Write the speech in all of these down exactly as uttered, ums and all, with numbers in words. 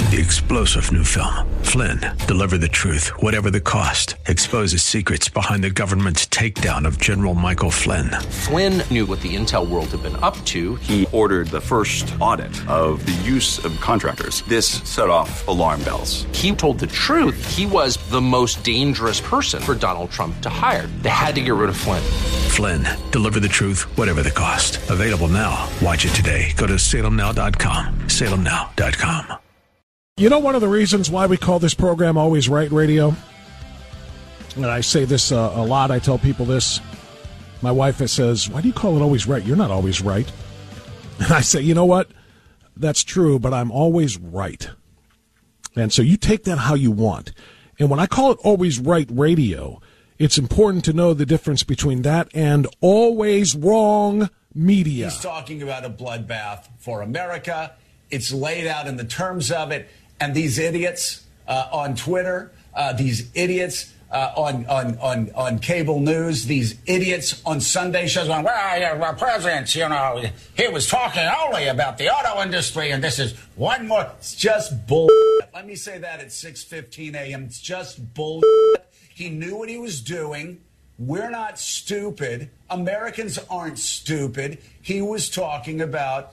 The explosive new film, Flynn, deliver the truth, whatever the cost. Exposes secrets behind the government's takedown of General Michael Flynn. Flynn knew what the intel world had been up to. He ordered the first audit of the use of contractors. This set off alarm bells. He told the truth. He was the most dangerous person for Donald Trump to hire. They had to get rid of Flynn. Flynn, deliver the truth, whatever the cost. Available now. Watch it today. Go to salem now dot com. salem now dot com. You know, one of the reasons why we call this program Always Right Radio, and I say this uh, a lot, I tell people this, my wife says, why do you call it Always Right? You're not always right. And I say, you know what? That's true, but I'm always right. And so you take that how you want. And when I call it Always Right Radio, it's important to know the difference between that and Always Wrong Media. He's talking about a bloodbath for America. It's laid out in the terms of it. And these idiots uh, on Twitter, uh, these idiots uh, on, on, on, on cable news, these idiots on Sunday shows going, well, yeah, well, presidents, you know, he was talking only about the auto industry, and this is one more. It's just bull. Let me say that at six fifteen a.m. It's just bull. He knew what he was doing. We're not stupid. Americans aren't stupid. He was talking about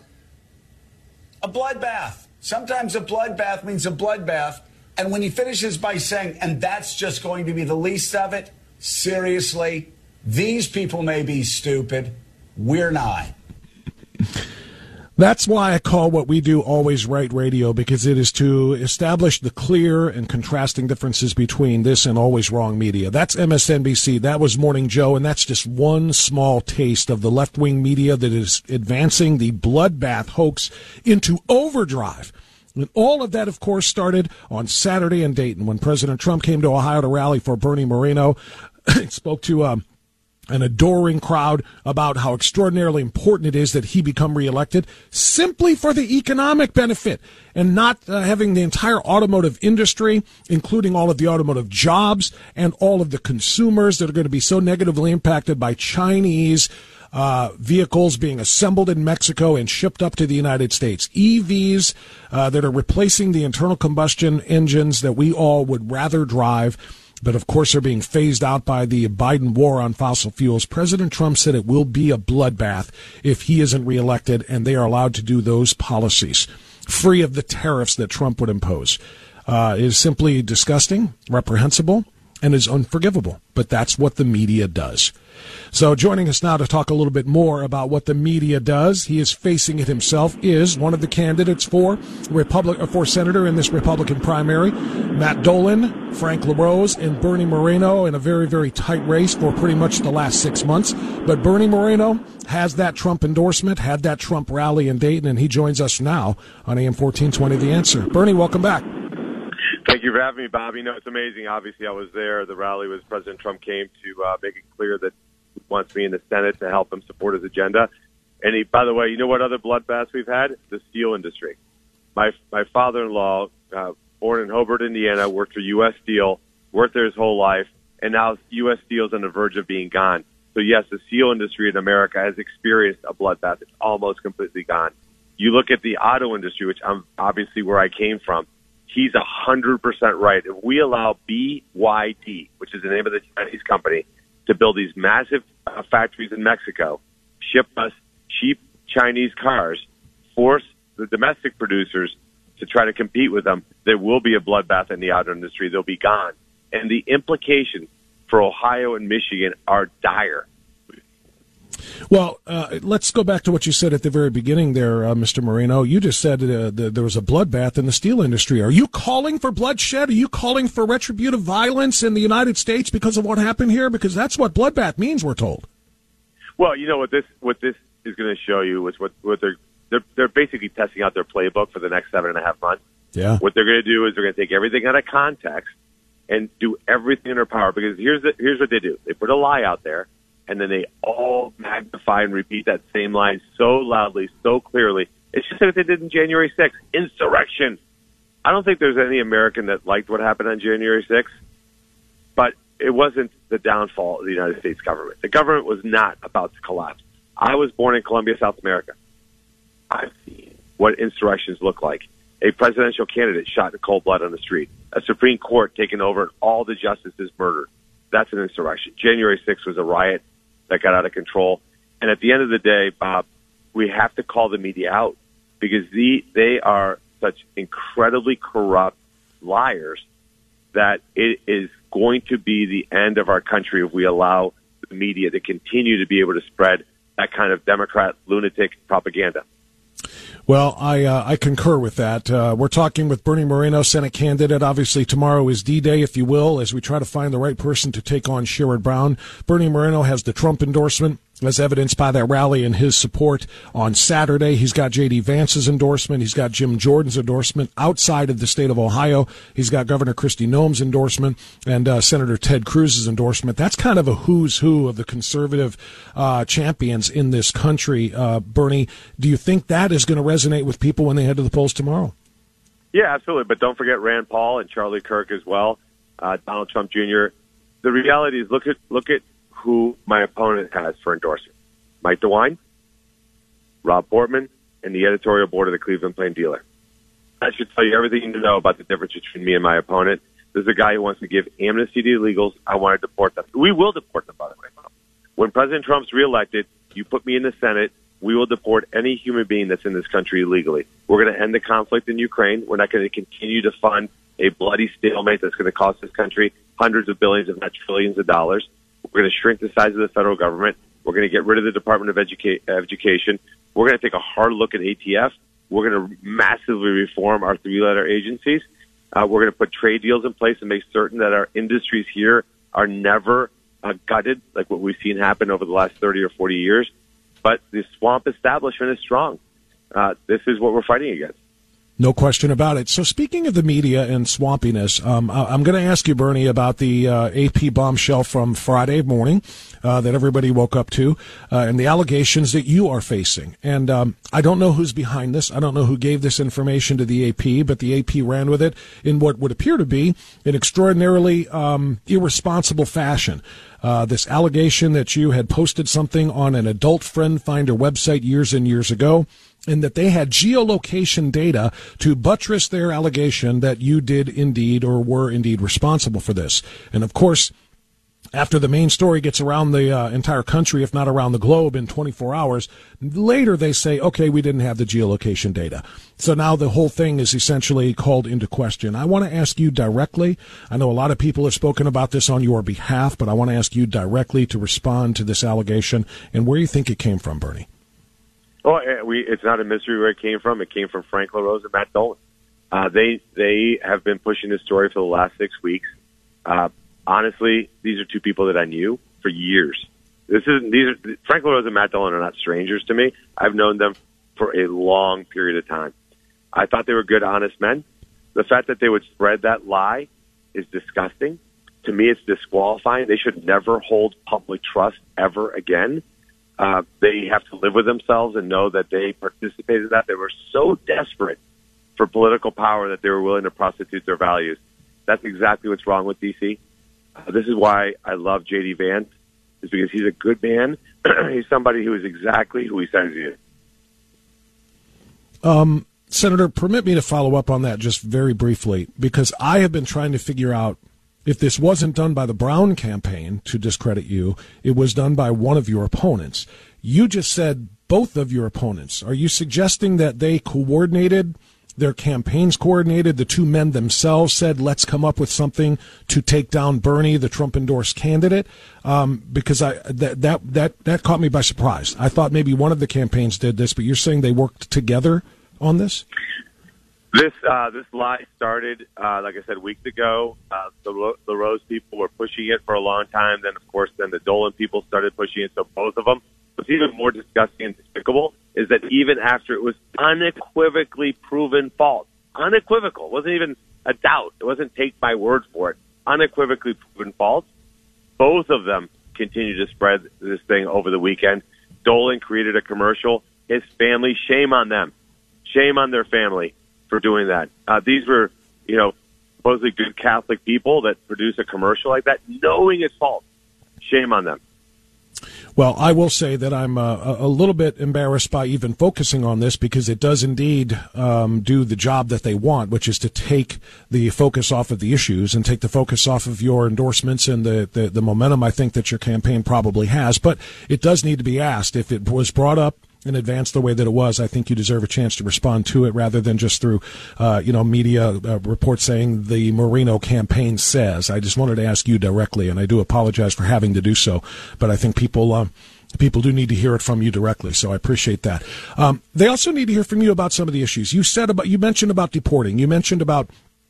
a bloodbath. Sometimes a bloodbath means a bloodbath. And when he finishes by saying, and that's just going to be the least of it, seriously, these people may be stupid. We're not. That's why I call what we do Always Right Radio, because it is to establish the clear and contrasting differences between this and Always Wrong Media. That's M S N B C. That was Morning Joe, and that's just one small taste of the left-wing media that is advancing the bloodbath hoax into overdrive. And all of that, of course, started on Saturday in Dayton when President Trump came to Ohio to rally for Bernie Moreno. Spoke to um, an adoring crowd about how extraordinarily important it is that he become reelected simply for the economic benefit and not uh, having the entire automotive industry, including all of the automotive jobs and all of the consumers that are going to be so negatively impacted by Chinese Uh, vehicles being assembled in Mexico and shipped up to the United States. E Vs uh, that are replacing the internal combustion engines that we all would rather drive, but of course are being phased out by the Biden war on fossil fuels. President Trump said it will be a bloodbath if he isn't reelected and they are allowed to do those policies, free of the tariffs that Trump would impose. Uh, it is simply disgusting, reprehensible, and is unforgivable. But that's what the media does. So joining us now to talk a little bit more about what the media does, he is facing it himself, is one of the candidates for Republic for senator in this Republican primary, Matt Dolan, Frank LaRose, and Bernie Moreno in a very, very tight race for pretty much the last six months. But Bernie Moreno has that Trump endorsement, had that Trump rally in Dayton, and he joins us now on A M fourteen twenty The Answer. Bernie, welcome back. Thank you for having me, Bob. You know, it's amazing. Obviously, I was there. The rally was President Trump came to uh, make it clear that he wants me in the Senate to help him support his agenda. And he, by the way, you know what other bloodbaths we've had? The steel industry. My my father-in-law, uh, born in Hobart, Indiana, worked for U S Steel, worked there his whole life, and now U S Steel's on the verge of being gone. So, yes, the steel industry in America has experienced a bloodbath. It's almost completely gone. You look at the auto industry, which I'm obviously where I came from. He's one hundred percent right. If we allow B Y D, which is the name of the Chinese company, to build these massive uh, factories in Mexico, ship us cheap Chinese cars, force the domestic producers to try to compete with them, there will be a bloodbath in the auto industry. They'll be gone. And the implications for Ohio and Michigan are dire. Well, uh, let's go back to what you said at the very beginning there, uh, Mister Moreno. You just said uh, the, there was a bloodbath in the steel industry. Are you calling for bloodshed? Are you calling for retributive violence in the United States because of what happened here? Because that's what bloodbath means, we're told. Well, you know what this what this is going to show you is what, what they're, they're they're basically testing out their playbook for the next seven and a half months. Yeah. What they're going to do is they're going to take everything out of context and do everything in their power. Because here's the, here's what they do: they put a lie out there, and then they all magnify and repeat that same line so loudly, so clearly. It's just like they did in January sixth, insurrection. I don't think there's any American that liked what happened on January sixth, but it wasn't the downfall of the United States government. The government was not about to collapse. I was born in Colombia, South America. I've seen what insurrections look like. a presidential candidate shot in cold blood on the street, a Supreme Court taken over and all the justices murdered. That's an insurrection. January sixth was a riot that got out of control. And at the end of the day, Bob, we have to call the media out because the, they are such incredibly corrupt liars that it is going to be the end of our country if we allow the media to continue to be able to spread that kind of Democrat lunatic propaganda. Well, I uh, I concur with that. Uh, we're talking with Bernie Moreno, Senate candidate. Obviously, tomorrow is D-Day, if you will, as we try to find the right person to take on Sherrod Brown. Bernie Moreno has the Trump endorsement, as evidenced by that rally and his support on Saturday. He's got J D. Vance's endorsement. He's got Jim Jordan's endorsement outside of the state of Ohio. He's got Governor Kristi Noem's endorsement and uh, Senator Ted Cruz's endorsement. That's kind of a who's who of the conservative uh, champions in this country. Uh, Bernie, do you think that is going to resonate with people when they head to the polls tomorrow? Yeah, absolutely. But don't forget Rand Paul and Charlie Kirk as well, uh, Donald Trump Junior The reality is, look at look at who my opponent has for endorsement. Mike DeWine, Rob Portman, and the editorial board of the Cleveland Plain Dealer. That should tell you everything you need to know about the difference between me and my opponent. There's a guy who wants to give amnesty to illegals. I want to deport them. We will deport them, by the way. When President Trump's reelected, you put me in the Senate, we will deport any human being that's in this country illegally. We're going to end the conflict in Ukraine. We're not going to continue to fund a bloody stalemate that's going to cost this country hundreds of billions, if not trillions of dollars. We're going to shrink the size of the federal government. We're going to get rid of the Department of Educa- Education. We're going to take a hard look at A T F. We're going to massively reform our three-letter agencies. Uh, we're going to put trade deals in place and make certain that our industries here are never uh, gutted, like what we've seen happen over the last thirty or forty years. But the swamp establishment is strong. Uh, this is what we're fighting against. No question about it. So speaking of the media and swampiness, um, I'm going to ask you, Bernie, about the uh, A P bombshell from Friday morning uh, that everybody woke up to uh, and the allegations that you are facing. And um, I don't know who's behind this. I don't know who gave this information to the A P, but the A P ran with it in what would appear to be an extraordinarily um, irresponsible fashion. Uh, this allegation that you had posted something on an adult friend finder website years and years ago, and that they had geolocation data to buttress their allegation that you did indeed or were indeed responsible for this. And of course, after the main story gets around the uh, entire country, if not around the globe in twenty-four hours, later they say, okay, we didn't have the geolocation data. So now the whole thing is essentially called into question. I want to ask you directly. I know a lot of people have spoken about this on your behalf, but I want to ask you directly to respond to this allegation and where you think it came from, Bernie. Oh, we, it's not a mystery where it came from. It came from Frank LaRose and Matt Dolan. Uh, they they have been pushing this story for the last six weeks. Uh, honestly, these are two people that I knew for years. This is these are Frank LaRose and Matt Dolan are not strangers to me. I've known them for a long period of time. I thought they were good, honest men. The fact that they would spread that lie is disgusting. To me, it's disqualifying. They should never hold public trust ever again. Uh, they have to live with themselves and know that they participated in that. They were so desperate for political power that they were willing to prostitute their values. That's exactly what's wrong with D C. Uh, this is why I love J D. Vance, is because he's a good man. He's somebody who is exactly who he says he is. Um, Senator, permit me to follow up on that just very briefly, because I have been trying to figure out if this wasn't done by the Brown campaign to discredit you, it was done by one of your opponents. You just said both of your opponents. Are you suggesting that they coordinated, their campaigns coordinated, the two men themselves said, let's come up with something to take down Bernie, the Trump-endorsed candidate? Um, because I that, that that that caught me by surprise. I thought maybe one of the campaigns did this, but you're saying they worked together on this? This uh, this lie started, uh, like I said, weeks ago. Uh, the, the Rose people were pushing it for a long time. Then, of course, then the Dolan people started pushing it, so both of them. What's even more disgusting and despicable is that even after it was unequivocally proven false, unequivocal, it wasn't even a doubt. It wasn't take my word for it. Unequivocally proven false. Both of them continued to spread this thing over the weekend. Dolan created a commercial. His family, shame on them. Shame on their family for doing that. Uh, these were, you know, supposedly good Catholic people that produce a commercial like that, knowing it's false. Shame on them. Well, I will say that I'm uh, a little bit embarrassed by even focusing on this because it does indeed um, do the job that they want, which is to take the focus off of the issues and take the focus off of your endorsements and the, the, the momentum I think that your campaign probably has. But it does need to be asked. If it was brought up in advance the way that it was, I think you deserve a chance to respond to it rather than just through, uh, you know, media uh, reports saying the Moreno campaign says. I just wanted to ask you directly, and I do apologize for having to do so, but I think people uh, people do need to hear it from you directly, so I appreciate that. Um, they also need to hear from you about some of the issues. You said about, you mentioned about deporting. You mentioned about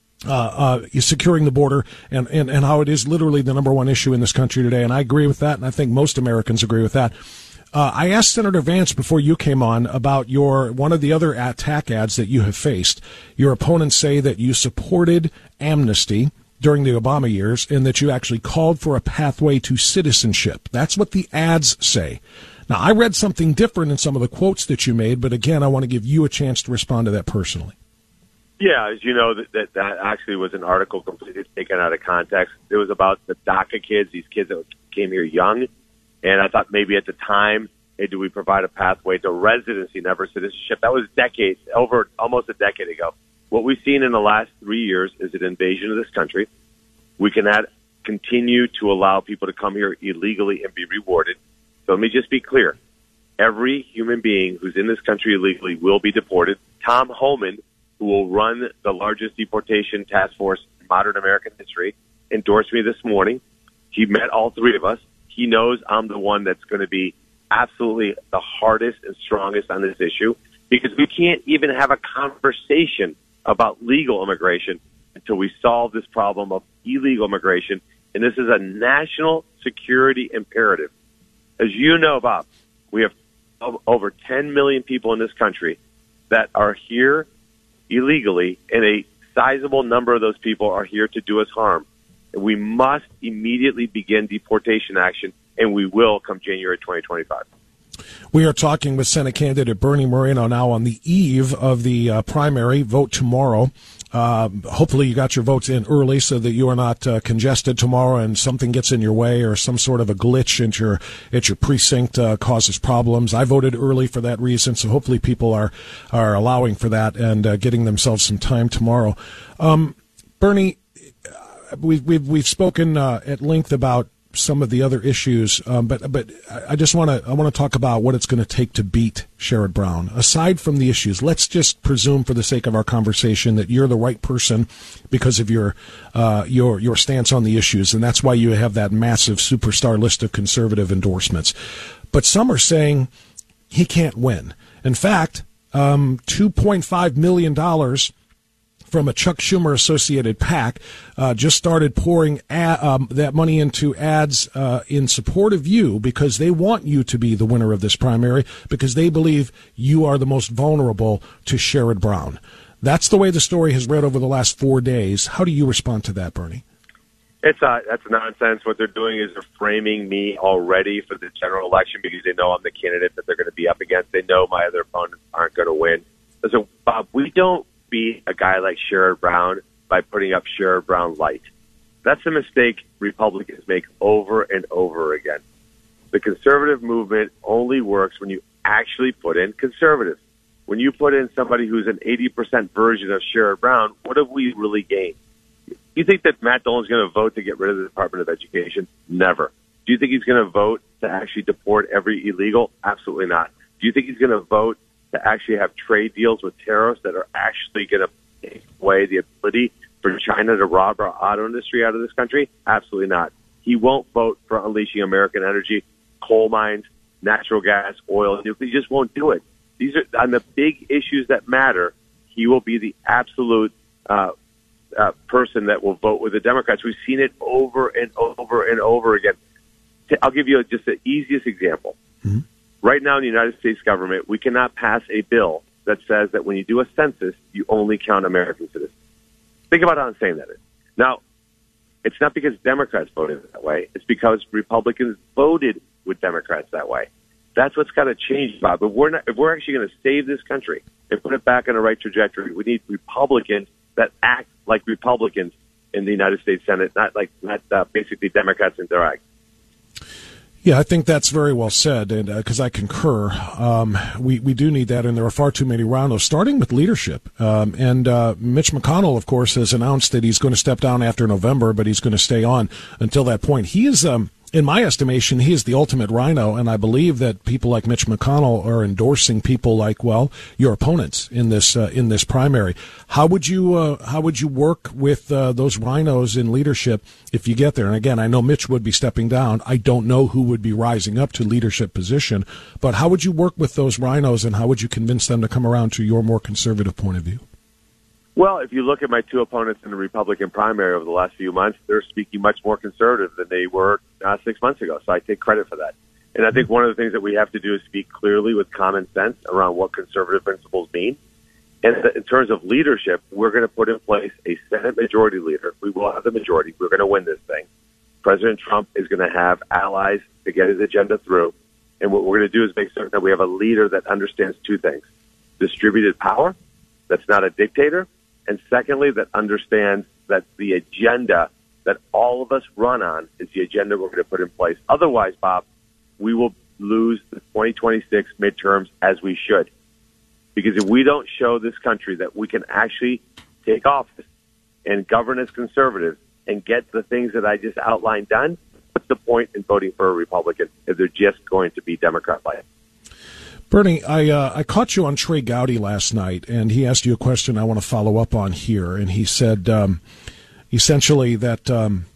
Uh, uh, securing the border and, and, and how it is literally the number one issue in this country today, and I agree with that, and I think most Americans agree with that. Uh, I asked Senator Vance before you came on about your one of the other attack ads that you have faced. Your opponents say that you supported amnesty during the Obama years and that you actually called for a pathway to citizenship. That's what the ads say. Now, I read something different in some of the quotes that you made, but again, I want to give you a chance to respond to that personally. Yeah, as you know, that, that that actually was an article completely taken out of context. It was about the DACA kids, these kids that came here young, and I thought maybe at the time, hey, do we provide a pathway to residency, never citizenship? That was decades, over almost a decade ago. What we've seen in the last three years is an invasion of this country. We cannot continue to allow people to come here illegally and be rewarded. So let me just be clear. Every human being who's in this country illegally will be deported. Tom Homan, who will run the largest deportation task force in modern American history, endorsed me this morning. He met all three of us. He knows I'm the one that's going to be absolutely the hardest and strongest on this issue because we can't even have a conversation about legal immigration until we solve this problem of illegal immigration. And this is a national security imperative. As you know, Bob, we have over ten million people in this country that are here illegally, and a sizable number of those people are here to do us harm. And we must immediately begin deportation action, and we will come January twenty twenty-five. We are talking with Senate candidate Bernie Moreno now on the eve of the uh, primary vote tomorrow. Uh, hopefully you got your votes in early so that you are not uh, congested tomorrow and something gets in your way or some sort of a glitch at your at your precinct uh, causes problems. I voted early for that reason, so hopefully people are, are allowing for that and uh, getting themselves some time tomorrow. Um, Bernie, we've, we've, we've spoken uh, at length about some of the other issues, um, but but I just want to I want to talk about what it's going to take to beat Sherrod Brown. Aside from the issues, let's just presume, for the sake of our conversation, that you're the right person because of your uh, your your stance on the issues, and that's why you have that massive superstar list of conservative endorsements. But some are saying he can't win. In fact, um, two point five million dollars from a Chuck Schumer associated PAC uh, just started pouring ad, um, that money into ads uh, in support of you because they want you to be the winner of this primary because they believe you are the most vulnerable to Sherrod Brown. That's the way the story has read over the last four days. How do you respond to that, Bernie? It's uh, that's nonsense. What they're doing is they're framing me already for the general election because they know I'm the candidate that they're going to be up against. They know my other opponents aren't going to win. So, Bob, we don't beat a guy like Sherrod Brown by putting up Sherrod Brown light. That's a mistake Republicans make over and over again. The conservative movement only works when you actually put in conservatives. When you put in somebody who's an eighty percent version of Sherrod Brown, what have we really gained? You think that Matt Dolan's going to vote to get rid of the Department of Education? Never. Do you think he's going to vote to actually deport every illegal? Absolutely not. Do you think he's going to vote to actually have trade deals with terrorists that are actually going to take away the ability for China to rob our auto industry out of this country? Absolutely not. He won't vote for unleashing American energy, coal mines, natural gas, oil, nuclear. He just won't do it. These are on the big issues that matter. He will be the absolute uh, uh, person that will vote with the Democrats. We've seen it over and over and over again. I'll give you just the easiest example. Mm-hmm. Right now in the United States government, we cannot pass a bill that says that when you do a census, you only count American citizens. Think about how insane that is. Now, it's not because Democrats voted that way. It's because Republicans voted with Democrats that way. That's what's got to change, Bob. If we're, not, if we're actually going to save this country and put it back on the right trajectory, we need Republicans that act like Republicans in the United States Senate, not like not uh, basically Democrats in drag. Yeah, I think that's very well said, and because uh, I concur, um, we we do need that, and there are far too many rhinos. Starting with leadership, um, and uh, Mitch McConnell, of course, has announced that he's going to step down after November, but he's going to stay on until that point. He is, um, in my estimation, he is the ultimate rhino, and I believe that people like Mitch McConnell are endorsing people like, well, your opponents in this uh, in this primary. How would you uh, how would you work with uh, those rhinos in leadership if you get there? And again, I know Mitch would be stepping down. I don't know who would be rising up to leadership position, but how would you work with those rhinos, and how would you convince them to come around to your more conservative point of view? Well, if you look at my two opponents in the Republican primary over the last few months, they're speaking much more conservative than they were uh, six months ago. So I take credit for that. And I think one of the things that we have to do is speak clearly with common sense around what conservative principles mean. And in terms of leadership, we're going to put in place a Senate majority leader. We will have the majority. We're going to win this thing. President Trump is going to have allies to get his agenda through. And what we're going to do is make certain that we have a leader that understands two things: distributed power, that's not a dictator, and secondly, that understands that the agenda that all of us run on is the agenda we're going to put in place. Otherwise, Bob, we will lose the twenty twenty-six midterms as we should. Because if we don't show this country that we can actually take office and govern as conservatives and get the things that I just outlined done, what's the point in voting for a Republican if they're just going to be Democrat-like? Bernie, I uh, I caught you on Trey Gowdy last night, and he asked you a question I want to follow up on here. And he said um, essentially that um,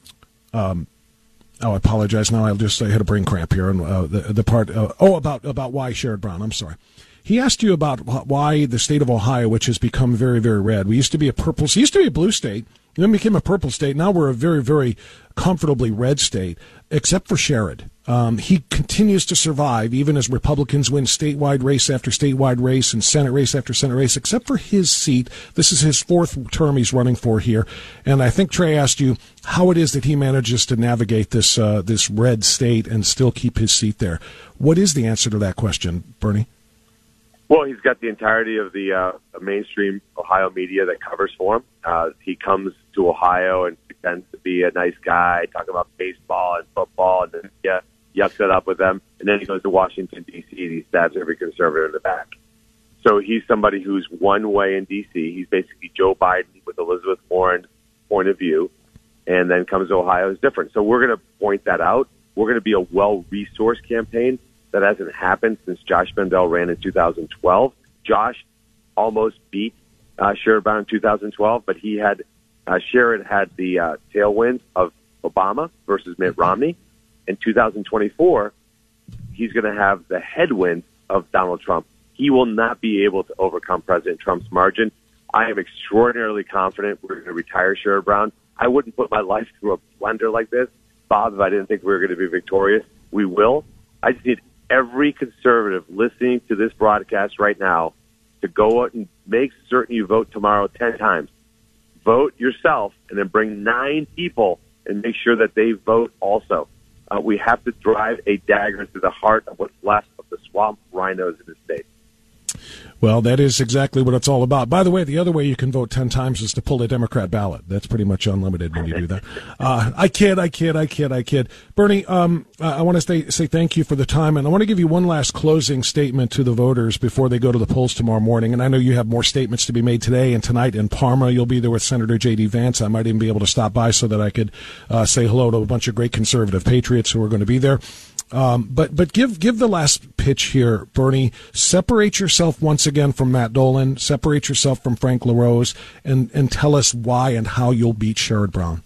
um, oh, I apologize. Now I'll just I had a brain cramp here, and uh, the the part uh, oh about about why Sherrod Brown. I'm sorry. He asked you about why the state of Ohio, which has become very, very red. We used to be a purple, it used to be a blue state, then became a purple state. Now we're a very, very comfortably red state, except for Sherrod. Um, he continues to survive, even as Republicans win statewide race after statewide race and Senate race after Senate race, except for his seat. This is his fourth term he's running for here. And I think Trey asked you how it is that he manages to navigate this uh, this red state and still keep his seat there. What is the answer to that question, Bernie? Well, he's got the entirety of the uh, mainstream Ohio media that covers for him. Uh, he comes to Ohio and pretends to be a nice guy, talking about baseball and football, and then yeah, yucks it up with them. And then he goes to Washington, D C, and he stabs every conservative in the back. So he's somebody who's one way in D C. He's basically Joe Biden with Elizabeth Warren's point of view, and then comes to Ohio is different. So we're going to point that out. We're going to be a well-resourced campaign. That hasn't happened since Josh Mandel ran in two thousand twelve. Josh almost beat uh, Sherrod Brown in two thousand twelve, but he had uh, Sherrod had the uh, tailwind of Obama versus Mitt Romney. In two thousand twenty-four, he's going to have the headwind of Donald Trump. He will not be able to overcome President Trump's margin. I am extraordinarily confident we're going to retire Sherrod Brown. I wouldn't put my life through a blender like this, Bob, if I didn't think we were going to be victorious. We will. I just need every conservative listening to this broadcast right now to go out and make certain you vote tomorrow ten times. Vote yourself and then bring nine people and make sure that they vote also. Uh, we have to drive a dagger through the heart of what's left of the swamp rhinos in the state. Well, that is exactly what it's all about. By the way, the other way you can vote ten times is to pull a Democrat ballot. That's pretty much unlimited when you do that. Uh, I kid, I kid, I kid, I kid. Bernie, um, I want to say, say thank you for the time, and I want to give you one last closing statement to the voters before they go to the polls tomorrow morning. And I know you have more statements to be made today and tonight in Parma. You'll be there with Senator J D. Vance. I might even be able to stop by so that I could uh, say hello to a bunch of great conservative patriots who are going to be there. Um, but but give give the last pitch here, Bernie. Separate yourself once again from Matt Dolan. Separate yourself from Frank LaRose, and, and tell us why and how you'll beat Sherrod Brown.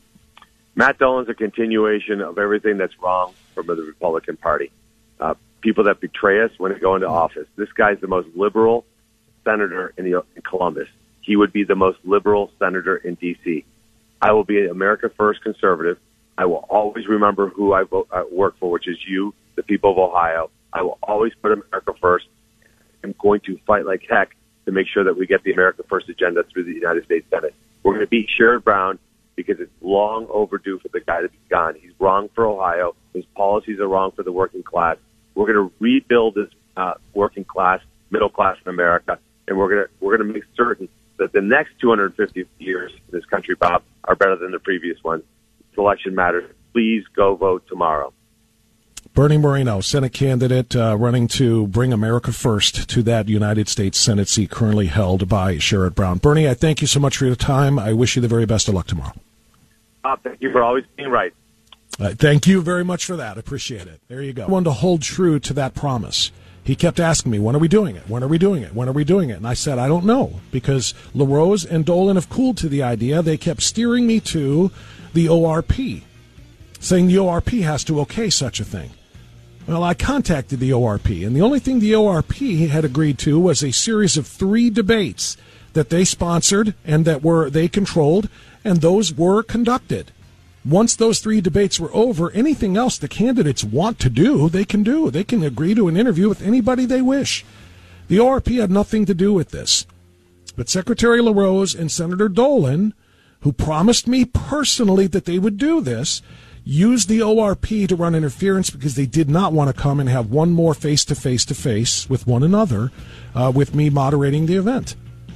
Matt Dolan's a continuation of everything that's wrong from the Republican Party. Uh, people that betray us when they go into office. This guy's the most liberal senator in, the, in Columbus. He would be the most liberal senator in D C. I will be an America First conservative. I will always remember who I, vote, I work for, which is you, the people of Ohio. I will always put America first. I'm going to fight like heck to make sure that we get the America First agenda through the United States Senate. We're going to beat Sherrod Brown because it's long overdue for the guy to be gone. He's wrong for Ohio. His policies are wrong for the working class. We're going to rebuild this uh, working class, middle class in America, and we're going to we're going to make certain that the next two hundred fifty years in this country, Bob, are better than the previous ones. Election matters. Please go vote tomorrow. Bernie Moreno, Senate candidate, uh, running to bring America first to that United States Senate seat currently held by Sherrod Brown. Bernie, I thank you so much for your time. I wish you the very best of luck tomorrow. Uh, thank you for always being right. Uh, thank you very much for that. I appreciate it. There you go. I wanted to hold true to that promise. He kept asking me, when are we doing it? When are we doing it? When are we doing it? And I said, I don't know, because LaRose and Dolan have cooled to the idea. They kept steering me to the O R P, saying the O R P has to okay such a thing. Well, I contacted the O R P, and the only thing the O R P had agreed to was a series of three debates that they sponsored and that were they controlled, and those were conducted. Once those three debates were over, anything else the candidates want to do, they can do. They can agree to an interview with anybody they wish. The O R P had nothing to do with this. But Secretary LaRose and Senator Dolan, who promised me personally that they would do this, used the O R P to run interference because they did not want to come and have one more face-to-face-to-face with one another uh, with me moderating the event.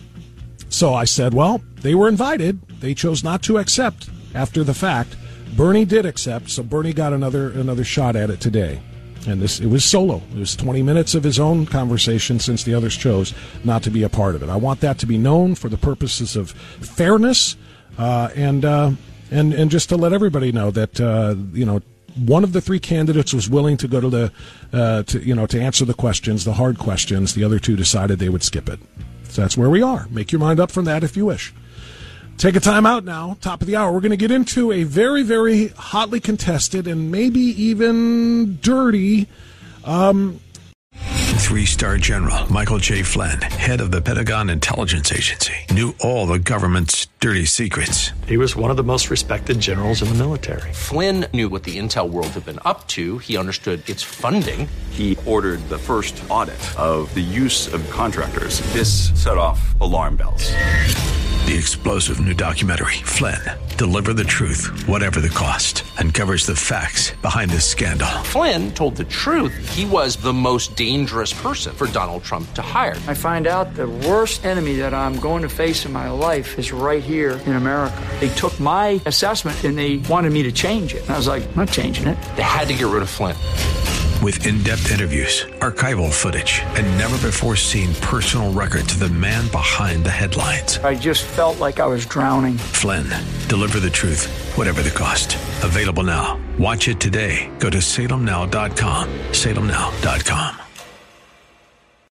So I said, well, they were invited. They chose not to accept after the fact. Bernie did accept, so Bernie got another another shot at it today. And this it was solo. It was twenty minutes of his own conversation since the others chose not to be a part of it. I want that to be known for the purposes of fairness uh, and... Uh, And and just to let everybody know that uh, you know one of the three candidates was willing to go to the uh, to you know to answer the questions, the hard questions. The other two decided they would skip it. So that's where we are. Make your mind up from that if you wish. Take a time out now. Top of the hour. We're going to get into a very very hotly contested and maybe even dirty. Um, Three-star General Michael J. Flynn, head of the Pentagon Intelligence Agency, knew all the government's dirty secrets. He was one of the most respected generals in the military. Flynn knew what the intel world had been up to. He understood its funding. He ordered the first audit of the use of contractors. This set off alarm bells. The explosive new documentary, Flynn, Deliver the Truth, Whatever the Cost, uncovers the facts behind this scandal. Flynn told the truth. He was the most dangerous person for Donald Trump to hire. I find out the worst enemy that I'm going to face in my life is right here in America. They took my assessment and they wanted me to change it. And I was like, I'm not changing it. They had to get rid of Flynn. With in-depth interviews, archival footage, and never-before-seen personal records of the man behind the headlines. I just felt like I was drowning. Flynn, Deliver the Truth, Whatever the Cost. Available now. Watch it today. Go to salem now dot com. salem now dot com.